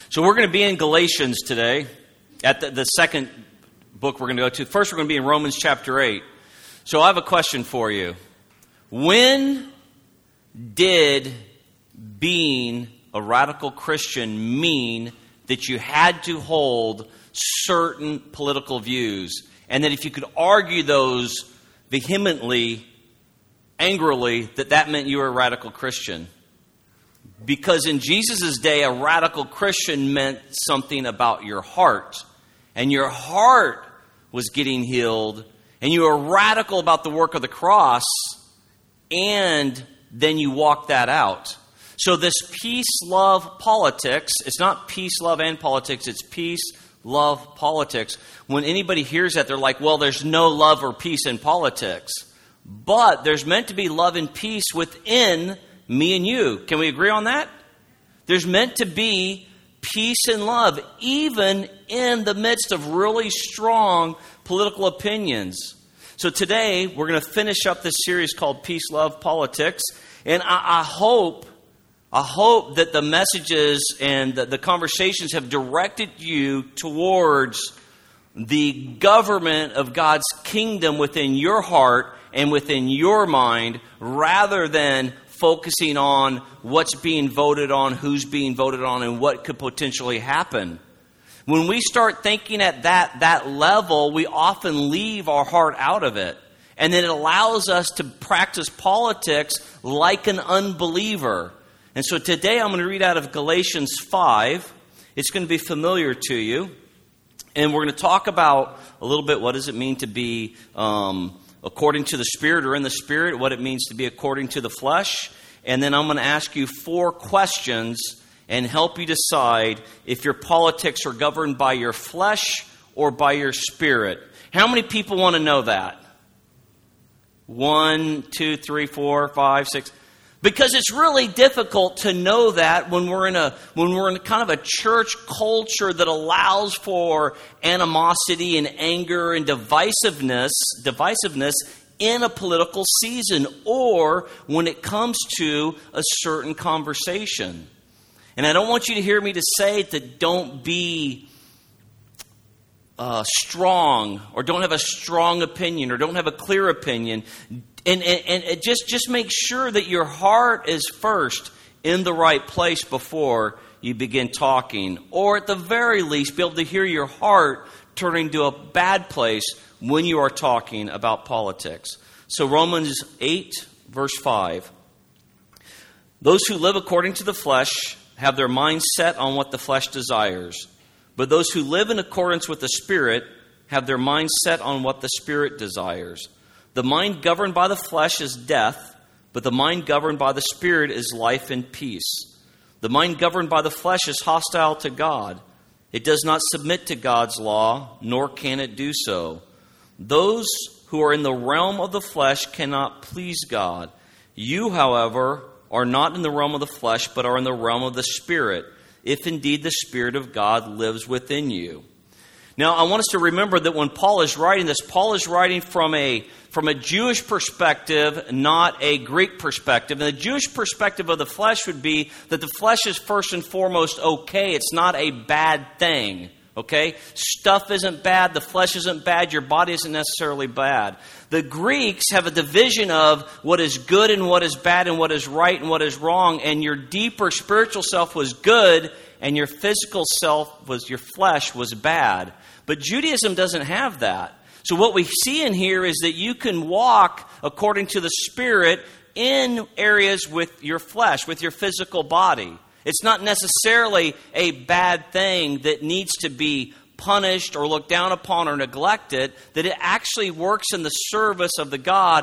So we're going to be in Galatians today, at the second book we're going to go to. First, we're going to be in Romans chapter 8. So I have a question for you. When did being a radical Christian mean that you had to hold certain political views, and that if you could argue those vehemently, angrily, that meant you were a radical Christian? Because in Jesus' day, a radical Christian meant something about your heart. And your heart was getting healed. And you were radical about the work of the cross. And then you walk that out. So this peace, love, politics, it's not peace, love, and politics. It's peace, love, politics. When anybody hears that, they're like, well, there's no love or peace in politics. But there's meant to be love and peace within me and you. Can we agree on that? There's meant to be peace and love, even in the midst of really strong political opinions. So today, we're going to finish up this series called Peace, Love, Politics. And I hope that the messages and the conversations have directed you towards the government of God's kingdom within your heart and within your mind, rather than focusing on what's being voted on, who's being voted on, and what could potentially happen. When we start thinking at that level, we often leave our heart out of it. And then it allows us to practice politics like an unbeliever. And so today I'm going to read out of Galatians 5. It's going to be familiar to you. And we're going to talk about a little bit what does it mean to be according to the Spirit or in the Spirit, what it means to be according to the flesh. And then I'm going to ask you 4 questions and help you decide if your politics are governed by your flesh or by your spirit. How many people want to know that? 1, 2, 3, 4, 5, 6. Because it's really difficult to know that when we're in kind of a church culture that allows for animosity and anger and divisiveness in a political season, or when it comes to a certain conversation. And I don't want you to hear me to say that don't be strong, or don't have a strong opinion, or don't have a clear opinion. And just make sure that your heart is first in the right place before you begin talking. Or at the very least, be able to hear your heart turning to a bad place when you are talking about politics. So Romans 8, verse 5. Those who live according to the flesh have their minds set on what the flesh desires. But those who live in accordance with the Spirit have their minds set on what the Spirit desires. The mind governed by the flesh is death, but the mind governed by the Spirit is life and peace. The mind governed by the flesh is hostile to God. It does not submit to God's law, nor can it do so. Those who are in the realm of the flesh cannot please God. You, however, are not in the realm of the flesh, but are in the realm of the Spirit, if indeed the Spirit of God lives within you. Now, I want us to remember that when Paul is writing this, Paul is writing from a Jewish perspective, not a Greek perspective. And the Jewish perspective of the flesh would be that the flesh is first and foremost okay. It's not a bad thing. Okay? Stuff isn't bad. The flesh isn't bad. Your body isn't necessarily bad. The Greeks have a division of what is good and what is bad and what is right and what is wrong. And your deeper spiritual self was good, and your physical self, your flesh, was bad. But Judaism doesn't have that. So what we see in here is that you can walk according to the Spirit in areas with your flesh, with your physical body. It's not necessarily a bad thing that needs to be punished or looked down upon or neglected, that it actually works in the service of God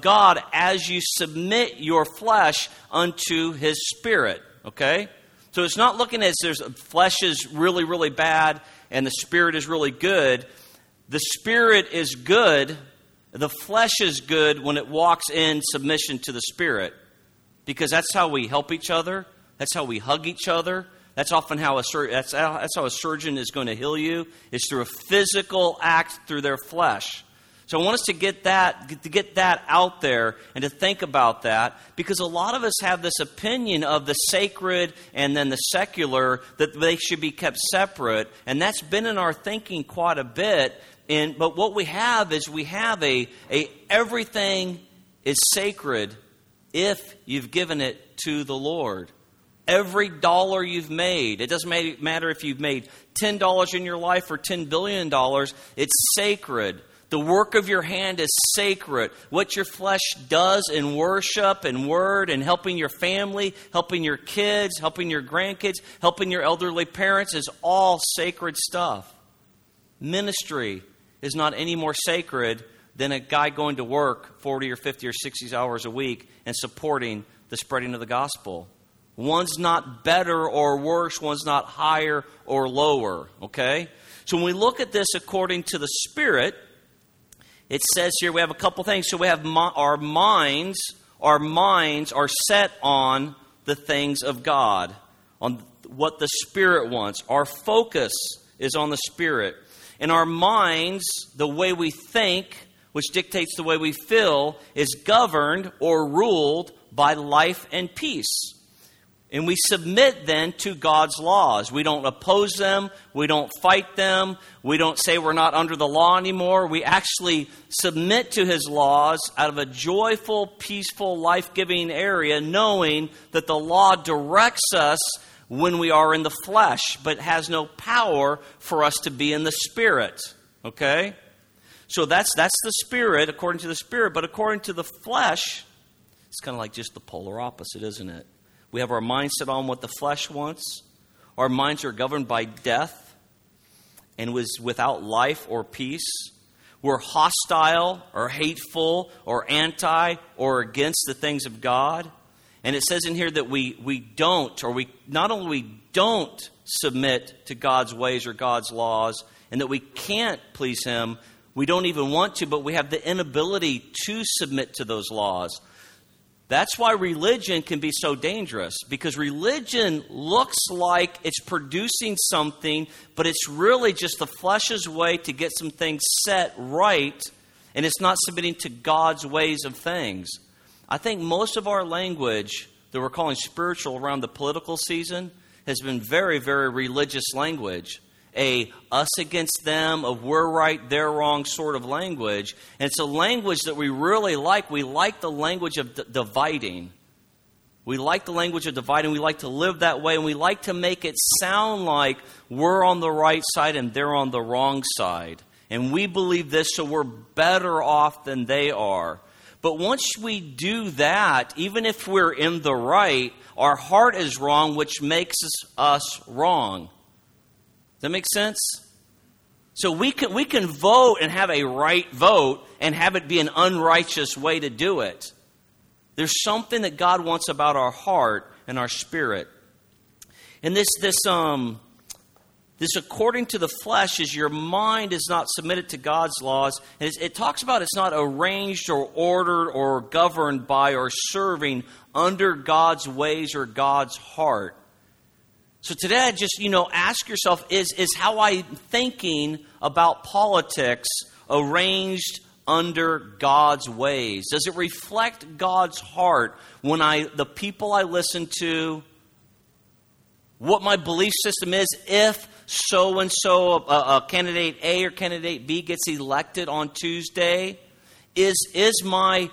as you submit your flesh unto His Spirit. Okay? So it's not looking at flesh is really, really bad and the Spirit is really good. The Spirit is good. The flesh is good when it walks in submission to the Spirit. Because that's how we help each other. That's how we hug each other. That's often how a surgeon is going to heal you. It's through a physical act through their flesh. So I want us to get that out there and to think about that, because a lot of us have this opinion of the sacred and then the secular, that they should be kept separate, and that's been in our thinking quite a bit. But what we have is a everything is sacred if you've given it to the Lord. Every dollar you've made, it doesn't matter if you've made $10 in your life or $10 billion, it's sacred. The work of your hand is sacred. What your flesh does in worship and word and helping your family, helping your kids, helping your grandkids, helping your elderly parents is all sacred stuff. Ministry is not any more sacred than a guy going to work 40 or 50 or 60 hours a week and supporting the spreading of the gospel. One's not better or worse. One's not higher or lower. Okay? So when we look at this according to the Spirit, it says here we have a couple things. So we have our minds are set on the things of God, on what the Spirit wants. Our focus is on the Spirit. And our minds, the way we think, which dictates the way we feel, is governed or ruled by life and peace. And we submit then to God's laws. We don't oppose them. We don't fight them. We don't say we're not under the law anymore. We actually submit to His laws out of a joyful, peaceful, life-giving area, knowing that the law directs us when we are in the flesh, but has no power for us to be in the Spirit. Okay? So that's the Spirit, according to the Spirit. But according to the flesh, it's kind of like just the polar opposite, isn't it? We have our minds set on what the flesh wants. Our minds are governed by death and was without life or peace. We're hostile or hateful or anti or against the things of God. And it says in here that we not only don't submit to God's ways or God's laws, and that we can't please Him, we don't even want to, but we have the inability to submit to those laws. That's why religion can be so dangerous, because religion looks like it's producing something, but it's really just the flesh's way to get some things set right, and it's not submitting to God's ways of things. I think most of our language that we're calling spiritual around the political season has been very, very religious language. A us against them, of we're right, they're wrong sort of language. And it's a language that we really like. We like the language of dividing. We like the language of dividing. We like to live that way. And we like to make it sound like we're on the right side and they're on the wrong side. And we believe this, so we're better off than they are. But once we do that, even if we're in the right, our heart is wrong, which makes us wrong. Does that make sense? So we can vote and have a right vote and have it be an unrighteous way to do it. There's something that God wants about our heart and our spirit. And this according to the flesh is your mind is not submitted to God's laws. And it talks about it's not arranged or ordered or governed by or serving under God's ways or God's heart. So today, I just, ask yourself, is how I'm thinking about politics arranged under God's ways? Does it reflect God's heart when the people I listen to, what my belief system is, if so-and-so, candidate A or candidate B gets elected on Tuesday? Is my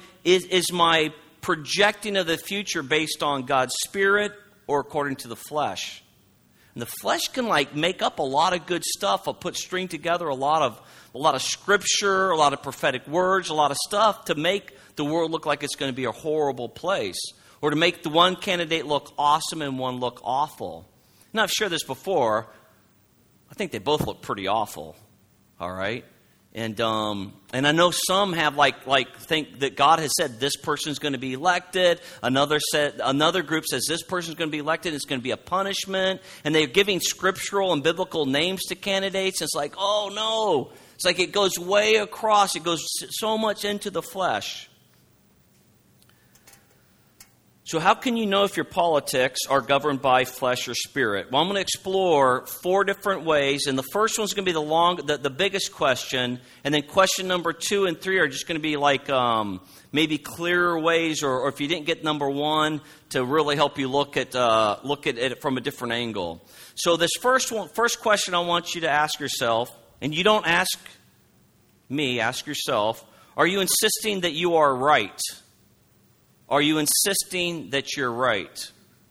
projecting of the future based on God's Spirit or according to the flesh? And the flesh can make up a lot of good stuff. I'll string together a lot of scripture, a lot of prophetic words, a lot of stuff to make the world look like it's going to be a horrible place, or to make the one candidate look awesome and one look awful. And I've shared this before. I think they both look pretty awful. All right. And I know some have think that God has said this person's going to be elected. Another group says this person's going to be elected. It's going to be a punishment. And they're giving scriptural and biblical names to candidates. It's like, oh no. It's like it goes way across. It goes so much into the flesh. So how can you know if your politics are governed by flesh or spirit? Well, I'm going to explore 4 different ways, and the first one's going to be the biggest question, and then question number 2 and 3 are just going to be like maybe clearer ways, or if you didn't get number 1, to really help you look at it from a different angle. So this first question I want you to ask yourself, and you don't ask me, ask yourself, are you insisting that you are right? Are you insisting that you're right?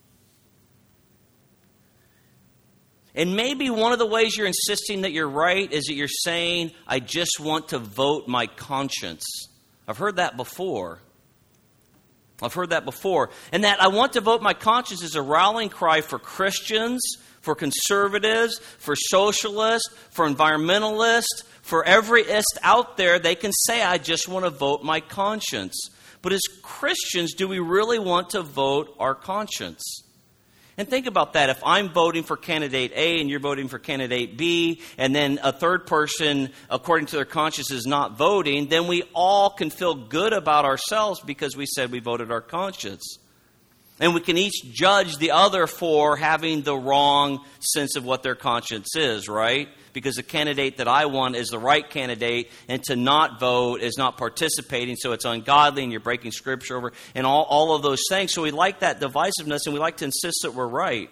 And maybe one of the ways you're insisting that you're right is that you're saying, I just want to vote my conscience. I've heard that before. And that I want to vote my conscience is a rallying cry for Christians, for conservatives, for socialists, for environmentalists, for every ist out there. They can say, I just want to vote my conscience. But as Christians, do we really want to vote our conscience? And think about that. If I'm voting for candidate A and you're voting for candidate B, and then a third person, according to their conscience, is not voting, then we all can feel good about ourselves because we said we voted our conscience. And we can each judge the other for having the wrong sense of what their conscience is, right? Because the candidate that I want is the right candidate, and to not vote is not participating, so it's ungodly, and you're breaking Scripture over, and all of those things. So we like that divisiveness, and we like to insist that we're right.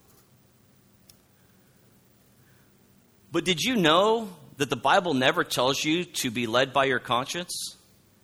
But did you know that the Bible never tells you to be led by your conscience?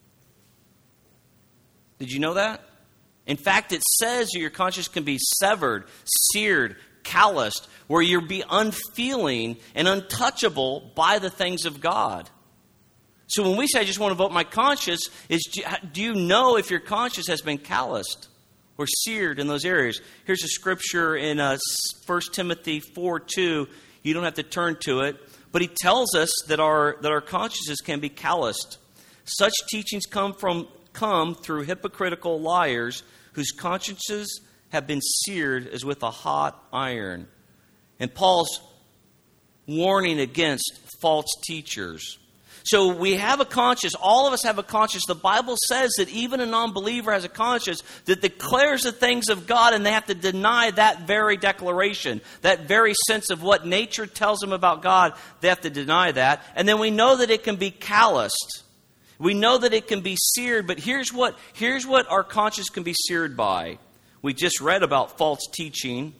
Did you know that? In fact, it says that your conscience can be severed, seared, calloused, where you'll be unfeeling and untouchable by the things of God. So when we say, I just want to vote my conscience, do you know if your conscience has been calloused or seared in those areas? Here's a scripture in 1 Timothy 4:2. You don't have to turn to it, but he tells us that our consciences can be calloused. Such teachings come through hypocritical liars whose consciences have been seared as with a hot iron. And Paul's warning against false teachers. So we have a conscience. All of us have a conscience. The Bible says that even a non-believer has a conscience that declares the things of God, and they have to deny that very declaration, that very sense of what nature tells them about God. They have to deny that. And then we know that it can be calloused. We know that it can be seared, but here's what our conscience can be seared by. We just read about false teaching,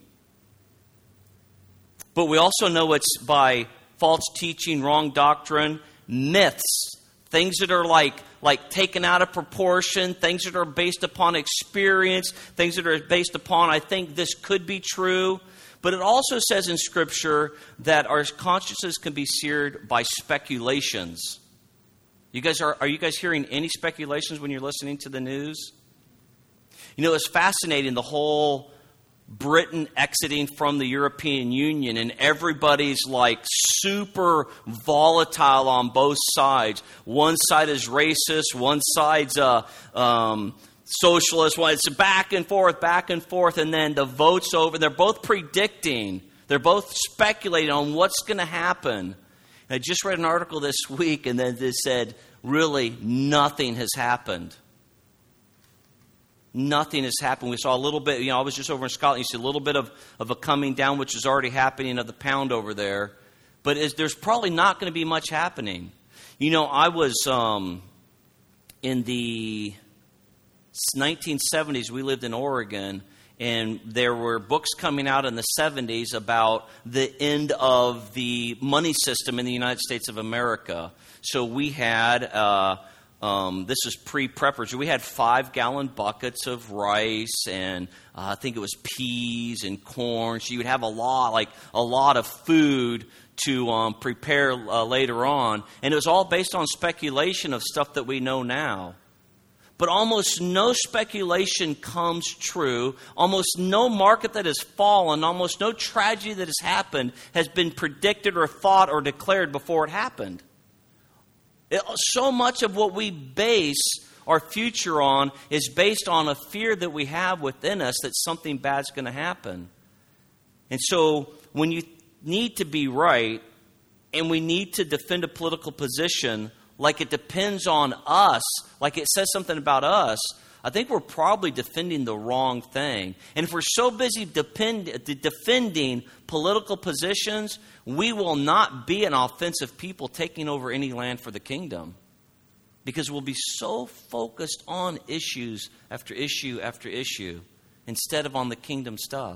but we also know it's by false teaching, wrong doctrine, myths, things that are like taken out of proportion, things that are based upon experience, things that are based upon, I think this could be true. But it also says in Scripture that our consciences can be seared by speculations. Are you guys hearing any speculations when you're listening to the news? You know, it's fascinating, the whole Britain exiting from the European Union, and everybody's like super volatile on both sides. One side is racist, one side's socialist. It's back and forth, and then the vote's over. They're both predicting, they're both speculating on what's going to happen. I just read an article this week, and then it said, really, nothing has happened. Nothing has happened. We saw a little bit, I was just over in Scotland. You see a little bit of a coming down, which is already happening, of the pound over there. But there's probably not going to be much happening. I was in the 1970s, we lived in Oregon, and there were books coming out in the 70s about the end of the money system in the United States of America. So we had, this is pre-preppers, we had 5-gallon buckets of rice, and I think it was peas and corn. So you would have a lot of food to prepare later on. And it was all based on speculation of stuff that we know now. But almost no speculation comes true. Almost no market that has fallen, almost no tragedy that has happened has been predicted or thought or declared before it happened. So much of what we base our future on is based on a fear that we have within us that something bad's going to happen. And so when you need to be right and we need to defend a political position, like it depends on us, like it says something about us, I think we're probably defending the wrong thing. And if we're so busy defending political positions, we will not be an offensive people taking over any land for the kingdom. Because we'll be so focused on issues after issue after issue instead of on the kingdom stuff.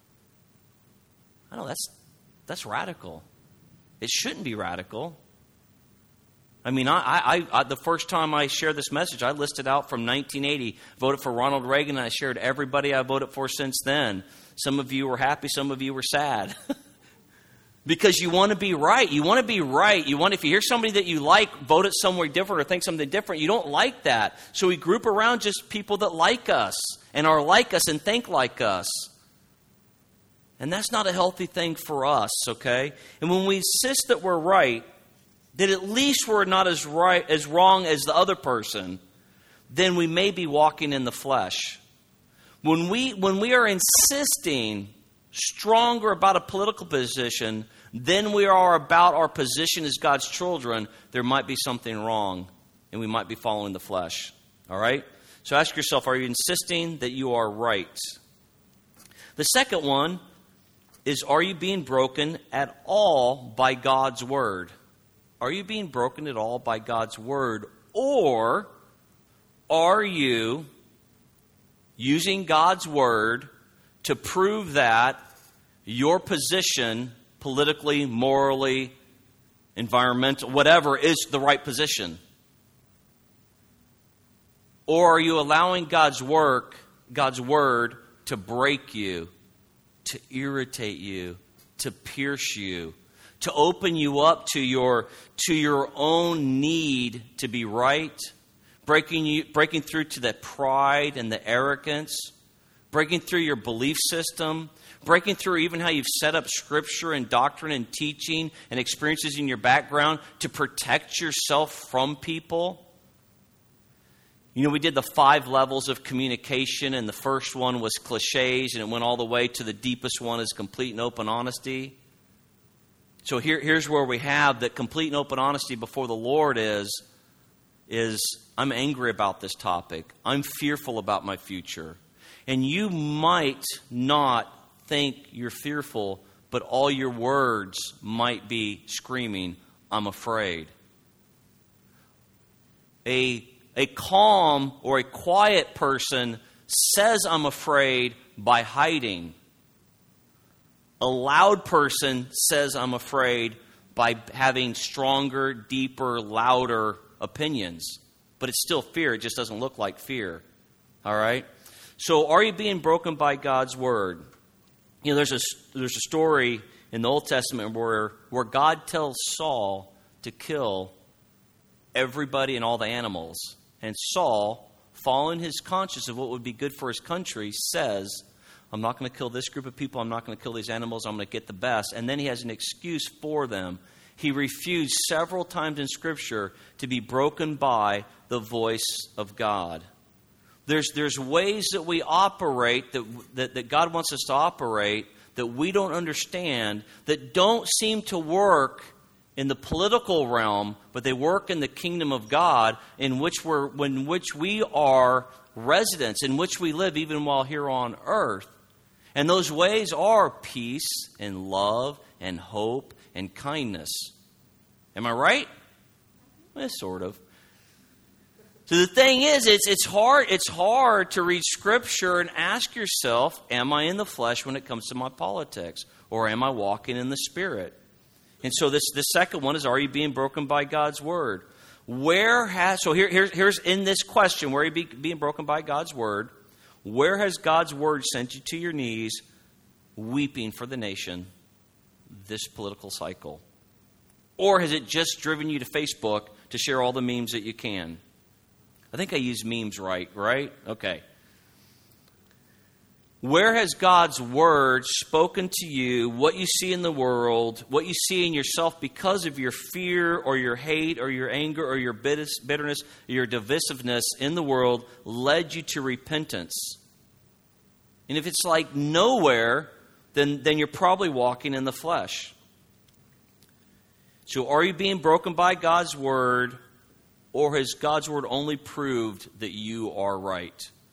I know that's radical. It shouldn't be radical. I mean, I the first time I shared this message, I listed out from 1980, voted for Ronald Reagan, and I shared everybody I voted for since then. Some of you were happy, some of you were sad. Because you want to be right. You want to be right. If you hear somebody that you like vote it somewhere different or think something different, you don't like that. So we group around just people that like us and are like us and think like us. And that's not a healthy thing for us, okay? And when we insist that we're right, that at least we're not as wrong as the other person, then we may be walking in the flesh. When we are insisting stronger about a political position than we are about our position as God's children, there might be something wrong, and we might be following the flesh. All right? So ask yourself, are you insisting that you are right? The second one is, are you being broken at all by God's word? Are you being broken at all by God's word? Or are you using God's word to prove that your position, politically, morally, environmental, whatever, is the right position? Or are you allowing God's word to break you, to irritate you, to pierce you, to open you up to your own need to be right, breaking through to the pride and the arrogance, breaking through your belief system, breaking through even how you've set up Scripture and doctrine and teaching and experiences in your background to protect yourself from people? You know, we did the 5 levels of communication, and the first one was cliches, and it went all the way to the deepest one is complete and open honesty. So here's where we have that complete and open honesty before the Lord is I'm angry about this topic. I'm fearful about my future. And you might not think you're fearful, but all your words might be screaming, I'm afraid. A calm or a quiet person says I'm afraid by hiding. A loud person says I'm afraid by having stronger, deeper, louder opinions. But it's still fear. It just doesn't look like fear. All right? So are you being broken by God's word? You know, there's a story in the Old Testament where God tells Saul to kill everybody and all the animals. And Saul, following his conscience of what would be good for his country, says, I'm not going to kill this group of people. I'm not going to kill these animals. I'm going to get the best. And then he has an excuse for them. He refused several times in Scripture to be broken by the voice of God. There's ways that we operate, that God wants us to operate, that we don't understand, that don't seem to work in the political realm, but they work in the kingdom of God, in which we are residents, in which we live even while here on earth. And those ways are peace and love and hope and kindness. Am I right? Sort of. So the thing is, it's hard to read Scripture and ask yourself, am I in the flesh when it comes to my politics? Or am I walking in the Spirit? And so this second one is, are you being broken by God's word? Here's in this question, where are you being broken by God's word? Where has God's word sent you to your knees, weeping for the nation, this political cycle? Or has it just driven you to Facebook to share all the memes that you can? I think I use memes right? Okay. Where has God's word spoken to you, what you see in the world, what you see in yourself because of your fear or your hate or your anger or your bitterness or your divisiveness in the world, led you to repentance? And if it's like nowhere, then you're probably walking in the flesh. So are you being broken by God's word, or has God's word only proved that you are right?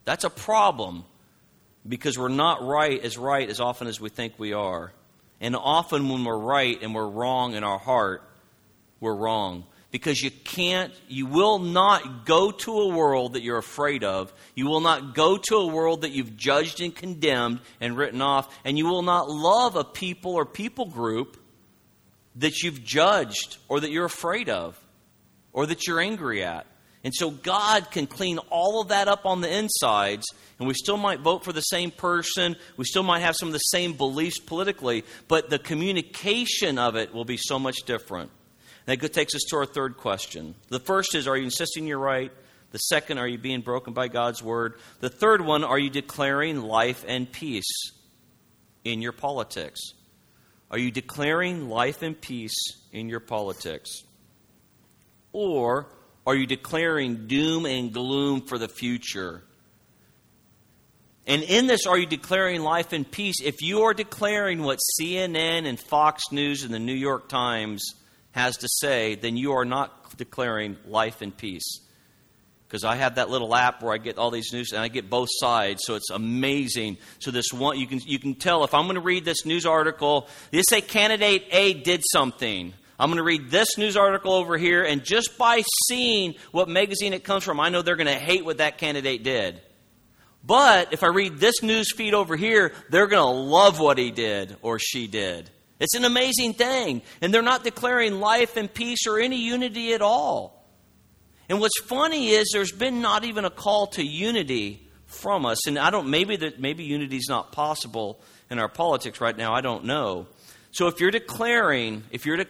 That's a problem because we're not right as often as we think we are. And often when we're right and we're wrong in our heart, we're wrong. Because you will not go to a world that you're afraid of. You will not go to a world that you've judged and condemned and written off. And you will not love a people or people group that you've judged or that you're afraid of or that you're angry at. And so God can clean all of that up on the insides, and we still might vote for the same person. We still might have some of the same beliefs politically, but the communication of it will be so much different. That takes us to our third question. The first is, are you insisting you're right? The second, are you being broken by God's word? The third one, are you declaring life and peace in your politics? Are you declaring life and peace in your politics? Or are you declaring doom and gloom for the future? And in this, are you declaring life and peace? If you are declaring what CNN and Fox News and the New York Times has to say, then you are not declaring life and peace. Because I have that little app where I get all these news, and I get both sides, so it's amazing. So this one, you can tell if I'm going to read this news article, they say candidate A did something. I'm going to read this news article over here, and just by seeing what magazine it comes from, I know they're going to hate what that candidate did. But if I read this news feed over here, they're going to love what he did or she did. It's an amazing thing. And they're not declaring life and peace or any unity at all. And what's funny is there's been not even a call to unity from us. And maybe unity is not possible in our politics right now. I don't know. So if you're declaring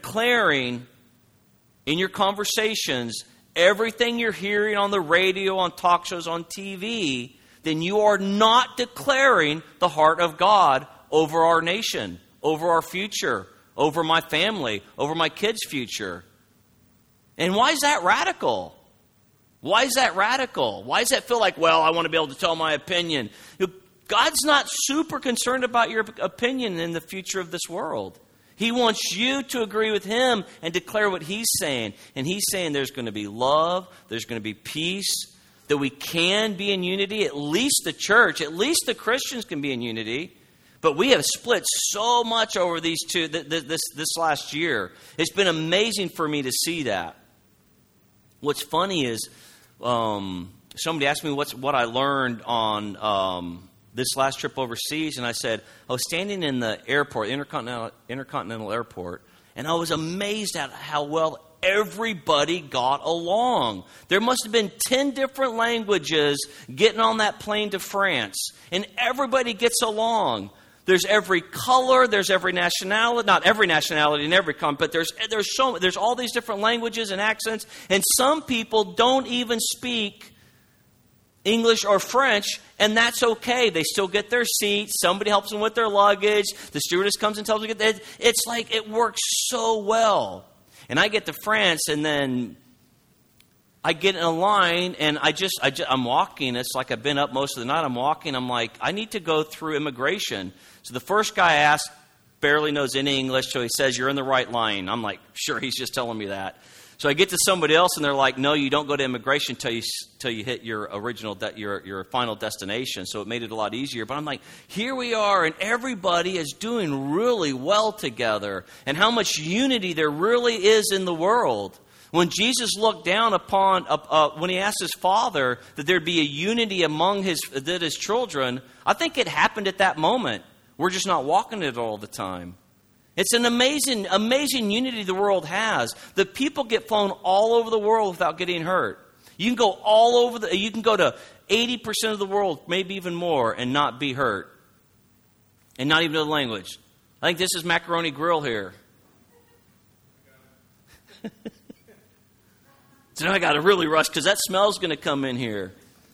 in your conversations everything you're hearing on the radio, on talk shows, on TV, then you are not declaring the heart of God over our nation, over our future, over my family, over my kids' future. And why is that radical? Why is that radical? Why does that feel like, well, I want to be able to tell my opinion? God's not super concerned about your opinion in the future of this world. He wants you to agree with Him and declare what He's saying. And He's saying there's going to be love, there's going to be peace, that we can be in unity. At least the church, at least the Christians can be in unity. But we have split so much over these two this last year. It's been amazing for me to see that. What's funny is somebody asked me what I learned on this last trip overseas, and I said I was standing in the airport, Intercontinental Airport, and I was amazed at how well everybody got along. There must have been 10 different languages getting on that plane to France, and everybody gets along. There's every color, there's every nationality, not every nationality in every country, but there's all these different languages and accents, and some people don't even speak English or French, and that's okay. They still get their seats. Somebody helps them with their luggage. The stewardess comes and tells them to get there. It's like it works so well. And I get to France, and then I get in a line, and I'm walking. It's like I've been up most of the night. I'm walking. I'm like, I need to go through immigration. So the first guy I asked barely knows any English, so he says, you're in the right line. I'm like, sure, he's just telling me that. So I get to somebody else, and they're like, no, you don't go to immigration till you hit your your final destination. So it made it a lot easier. But I'm like, here we are, and everybody is doing really well together. And how much unity there really is in the world. When Jesus looked down upon, when He asked His Father that there'd be a unity among His children, I think it happened at that moment. We're just not walking it all the time. It's an amazing, amazing unity the world has. The people get flown all over the world without getting hurt. You can go you can go to 80% of the world, maybe even more, and not be hurt. And not even know the language. I think this is Macaroni Grill here. So now I got to really rush because that smell's going to come in here.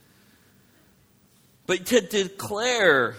But to declare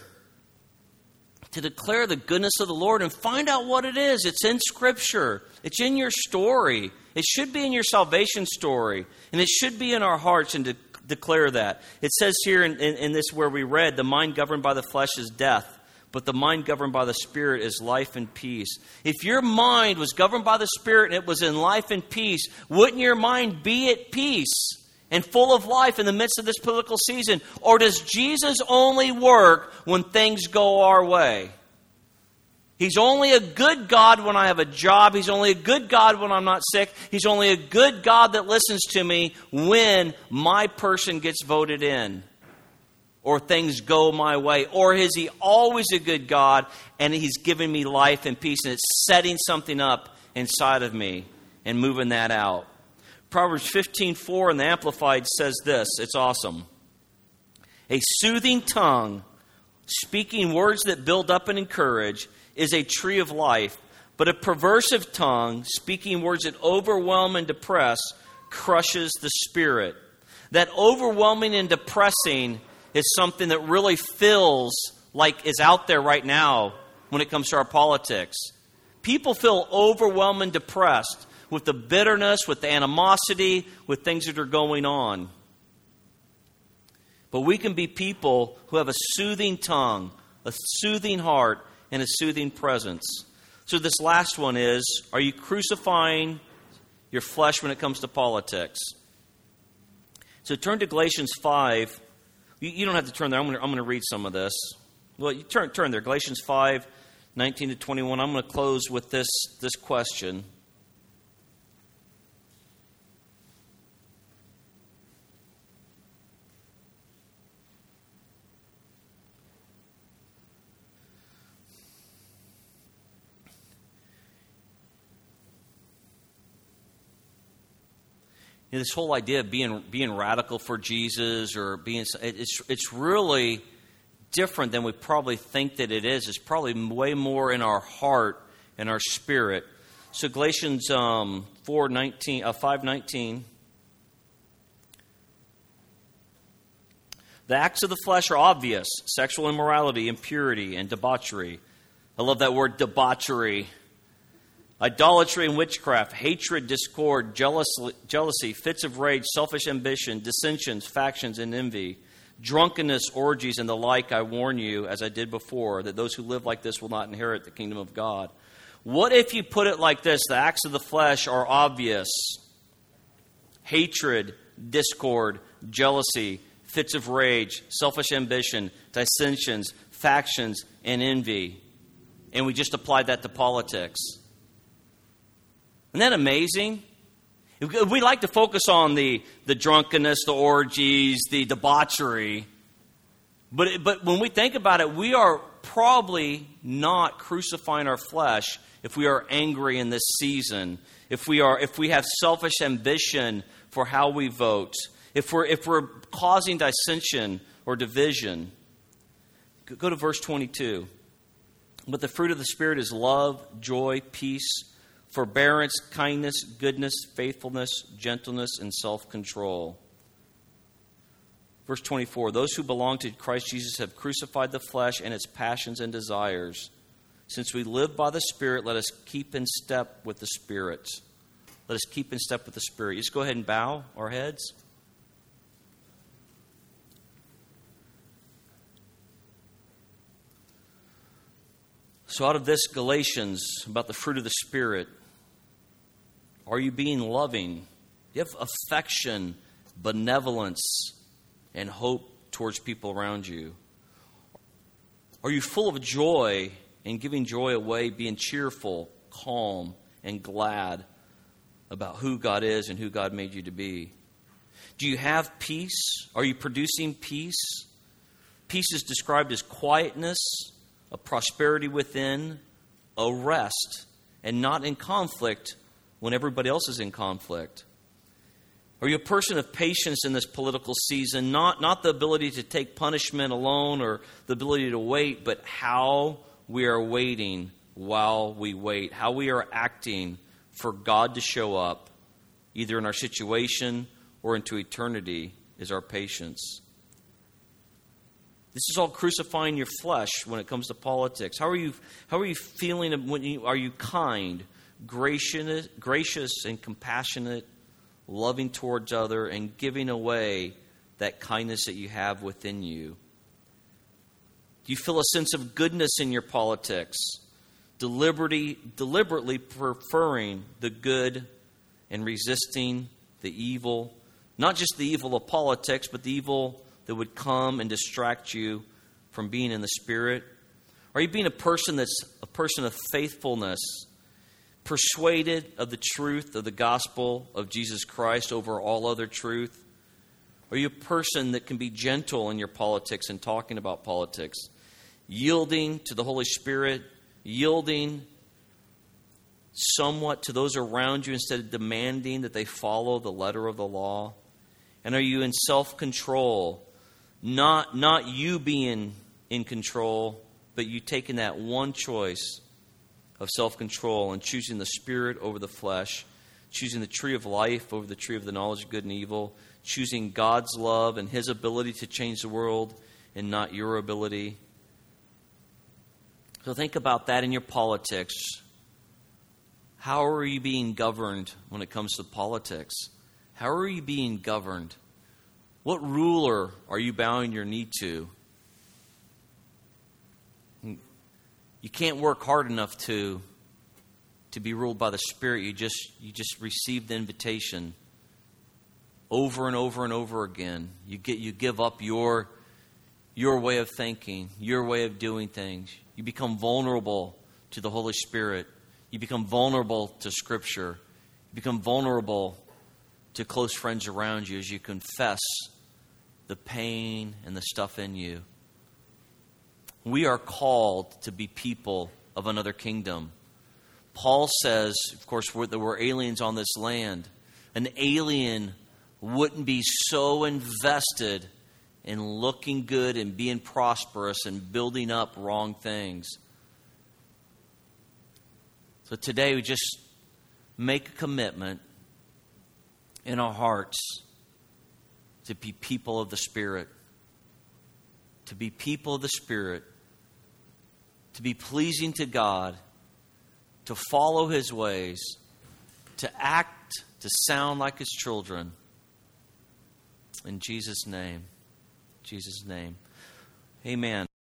the goodness of the Lord and find out what it is. It's in Scripture. It's in your story. It should be in your salvation story. And it should be in our hearts and to declare that. It says here in this where we read, the mind governed by the flesh is death, but the mind governed by the Spirit is life and peace. If your mind was governed by the Spirit and it was in life and peace, wouldn't your mind be at peace? and full of life in the midst of this political season? Or does Jesus only work when things go our way? He's only a good God when I have a job. He's only a good God when I'm not sick. He's only a good God that listens to me when my person gets voted in or things go my way. Or is He always a good God and He's giving me life and peace and it's setting something up inside of me and moving that out? Proverbs 15:4 in the Amplified says this. It's awesome. A soothing tongue, speaking words that build up and encourage, is a tree of life, but a perversive tongue, speaking words that overwhelm and depress, crushes the spirit. That overwhelming and depressing is something that really feels like is out there right now when it comes to our politics. People feel overwhelmed and depressed with the bitterness, with the animosity, with things that are going on. But we can be people who have a soothing tongue, a soothing heart, and a soothing presence. So this last one is, are you crucifying your flesh when it comes to politics? So turn to Galatians 5. You don't have to turn there. I'm going to read some of this. Well, you turn there. Galatians 5, 19 to 21. I'm going to close with this question. This whole idea of being radical for Jesus or it's really different than we probably think that it is. It's probably way more in our heart and our spirit. So Galatians 5:19. The acts of the flesh are obvious: sexual immorality, impurity, and debauchery. I love that word, debauchery. Idolatry and witchcraft, hatred, discord, jealousy, fits of rage, selfish ambition, dissensions, factions, and envy, drunkenness, orgies, and the like. I warn you, as I did before, that those who live like this will not inherit the kingdom of God. What if you put it like this? The acts of the flesh are obvious: hatred, discord, jealousy, fits of rage, selfish ambition, dissensions, factions, and envy. And we just applied that to politics. Isn't that amazing? We like to focus on the drunkenness, the orgies, the debauchery. But when we think about it, we are probably not crucifying our flesh if we are angry in this season, if we have selfish ambition for how we vote, if we're causing dissension or division. Go to verse 22. But the fruit of the Spirit is love, joy, peace, forbearance, kindness, goodness, faithfulness, gentleness, and self-control. Verse 24, those who belong to Christ Jesus have crucified the flesh and its passions and desires. Since we live by the Spirit, let us keep in step with the Spirit. Let us keep in step with the Spirit. Just go ahead and bow our heads. So out of this Galatians, about the fruit of the Spirit, are you being loving? Do you have affection, benevolence, and hope towards people around you? Are you full of joy and giving joy away, being cheerful, calm, and glad about who God is and who God made you to be? Do you have peace? Are you producing peace? Peace is described as quietness, a prosperity within, a rest, and not in conflict when everybody else is in conflict. Are you a person of patience in this political season? Not the ability to take punishment alone or the ability to wait, but how we are waiting while we wait. How we are acting for God to show up, either in our situation or into eternity, is our patience. This is all crucifying your flesh when it comes to politics. How are you feeling are you kind, gracious and compassionate, loving towards others, and giving away that kindness that you have within you? Do you feel a sense of goodness in your politics? Deliberately preferring the good and resisting the evil, Not just the evil of politics, but the evil that would come and distract you from being in the Spirit? Are you being a person that's a person of faithfulness, persuaded of the truth of the gospel of Jesus Christ over all other truth? Are you a person that can be gentle in your politics and talking about politics, yielding to the Holy Spirit, yielding somewhat to those around you instead of demanding that they follow the letter of the law? And are you in self-control, not you being in control, but you taking that one choice of self-control and choosing the Spirit over the flesh, choosing the tree of life over the tree of the knowledge of good and evil, choosing God's love and His ability to change the world and not your ability? So think about that in your politics. How are you being governed when it comes to politics? How are you being governed? What ruler are you bowing your knee to? You can't work hard enough to be ruled by the Spirit. You just receive the invitation over and over and over again. You give up your way of thinking, your way of doing things. You become vulnerable to the Holy Spirit. You become vulnerable to Scripture. You become vulnerable to close friends around you as you confess the pain and the stuff in you. We are called to be people of another kingdom. Paul says, of course, that we're aliens on this land. An alien wouldn't be so invested in looking good and being prosperous and building up wrong things. So today we just make a commitment in our hearts to be people of the Spirit. To be people of the Spirit. To be pleasing to God. To follow His ways. To act, to sound like His children. In Jesus' name. Jesus' name. Amen.